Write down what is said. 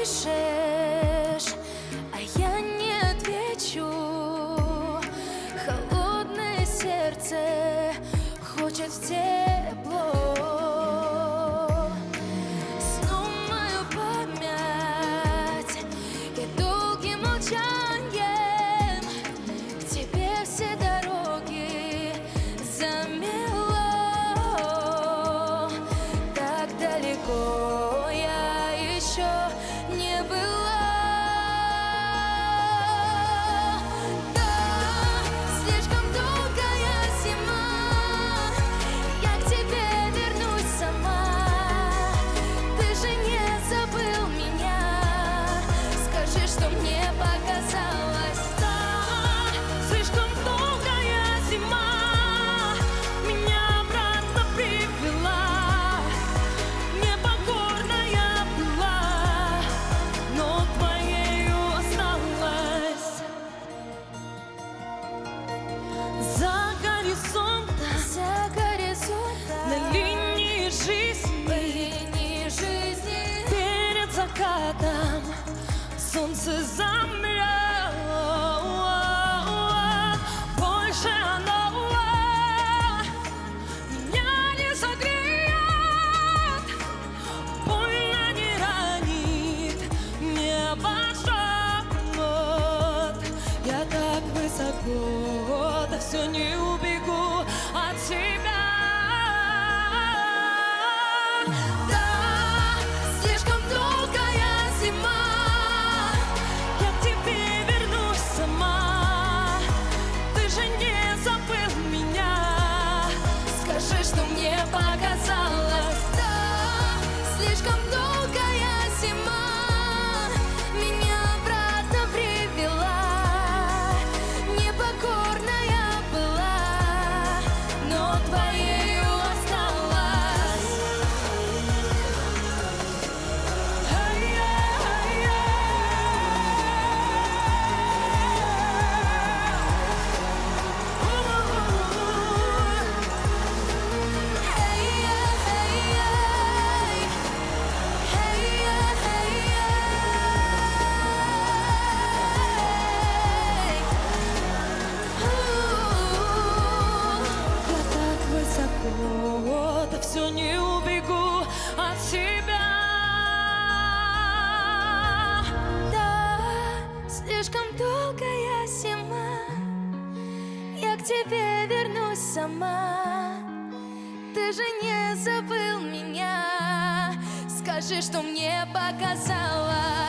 напишешь, а я не отвечу. Холодное сердце хочет в тепло. Снова мою память и долгим молчанием к тебе все дороги замело. Так далеко я еще не была. Да, слишком долгая зима, я к тебе вернусь сама. Ты же не забыл меня, скажи, что мне показалось. Да, слишком долгая зима меня обратно привела. Непокорная была, но твоею осталась. За горизонтом, на линии жизни, перед закатом солнце замрело. Больше оно меня не согреет, больно не ранит, не обожжет. Я так высоко, да все не убегу от тебя. да, слишком долгая зима, Я к тебе вернусь сама. Ты же не забыл меня, скажи, что мне показалось. Да, слишком долгая зима меня обратно привела. Непокорная была, но твоею осталась. Я так высоко, да все не убегу от тебя. Да, слишком долгая зима, я к тебе вернусь сама. Ты же не забыл меня, скажи, что мне показалось.